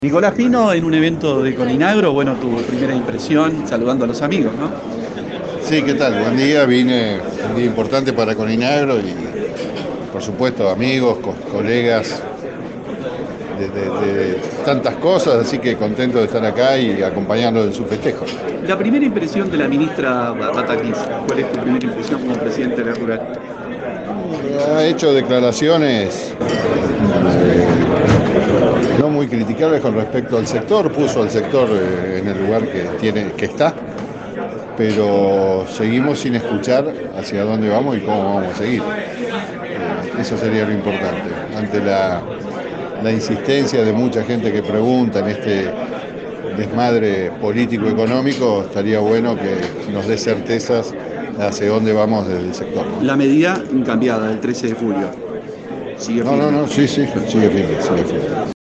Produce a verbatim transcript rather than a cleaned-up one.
Nicolás Pino en un evento de Coninagro, bueno, tu primera impresión saludando a los amigos, ¿no? Sí, ¿qué tal? Buen día, vine un día importante para Coninagro y por supuesto amigos, co- colegas de, de- de tantas cosas, así que contento de estar acá y acompañarlo en su festejo. La primera impresión de la ministra Batakis, ¿cuál es tu primera impresión como presidente de la Rural? Ha hecho declaraciones eh, no muy criticables con respecto al sector, puso al sector eh, en el lugar que tiene, que está, pero seguimos sin escuchar hacia dónde vamos y cómo vamos a seguir. Eh, eso sería lo importante. Ante la la insistencia de mucha gente que pregunta en este desmadre político-económico, estaría bueno que nos dé certezas hacia dónde vamos desde el sector, ¿no? La medida incambiada del trece de julio, sigue No, no, firme. no, sí, sí, sigue firme, sigue firme.